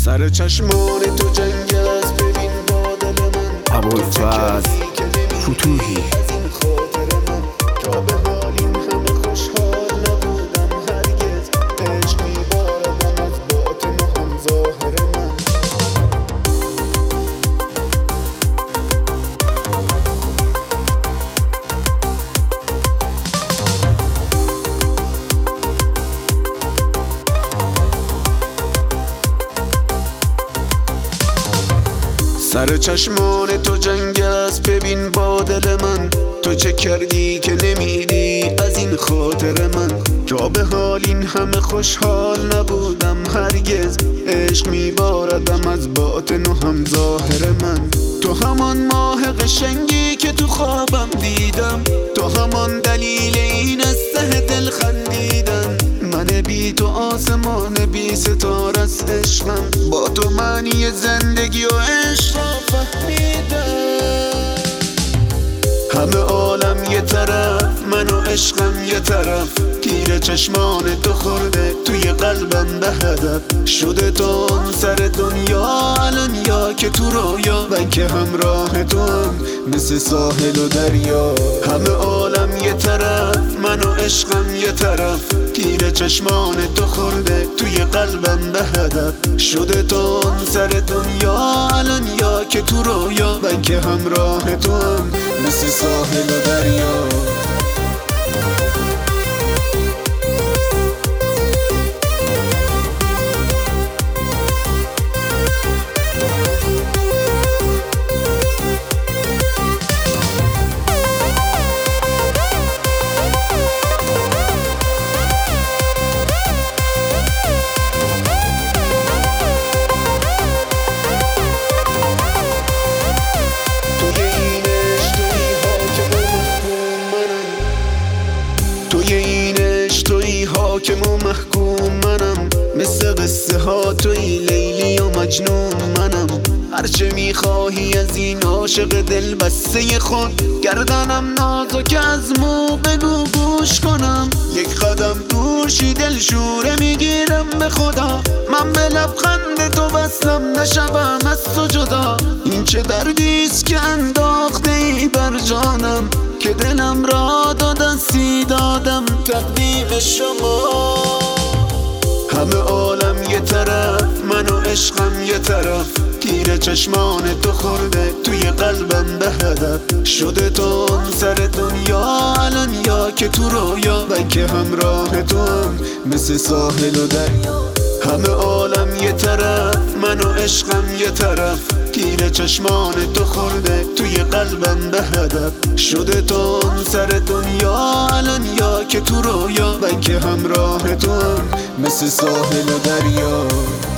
سر چشمان تو جنگ است، ببین با دل من. ابوالفضل فتوحی. از این خاطر من تا به حال این همه خوشحال نبودم هرگز. عشق میباردم از باطن و هم ظاهر من. سر چشمان تو جنگ است، ببین با دل من. تو چه کردی که نمیدی از این خاطر من. تا به حال این همه خوشحال نبودم هرگز. عشق میباردم از باطن و هم ظاهر من. تو همان ماه قشنگی که تو خوابم دیدم. تو همان دلیل این از ته دل خندیدن. من بی تو آسمان بی ستاره است عشقم. با تو معنی زندگی و عشق فهمیدم. همه عالم یه طرف، من و عشقم یه طرف. تیر چشمان تو خورده توی قلبم به هدف. شده تو اون سر دنیا الان، یا که تو رویا من که همراه تو هم مثل ساحل و دریا. همه عالم یه طرف، من و عشقم یه طرف. تیر چشمان تو خورده توی قلبم به هدف. شده تو اون سر دنیا الان، یا که تو رویا من که همراه تو هم مثل ساحل و دریا. حاکم و محکوم منم، مثل قصه ها توی لیلی و مجنون منم. هرچه میخواهی از این عاشق دل بسته خود. گردنم نازک از مو بگو گوش کنم. یک قدم دورشی دل شوره میگیرم به خدا. من به لبخند تو وصلم نشوم از تو جدا. این چه دردیست که انداخته ای بر جانم، که دلم را دستی دادم تقدیم شما. همه عالم یه طرف، من و عشقم یه طرف. تیر چشمان تو خورده توی قلبم به هدف. شده تو اون سر دنیا الان، یا که تو رویا من که همراه تو هم مثل ساحل و دریا. همه عالم یه طرف، من و عشقم یه طرف. تیر چشمان تو خورده توی قلبم به هدف. شده تو اون سر دنیا الان، یا که تو رویا من که همراه تو هم مثل ساحل و دریا.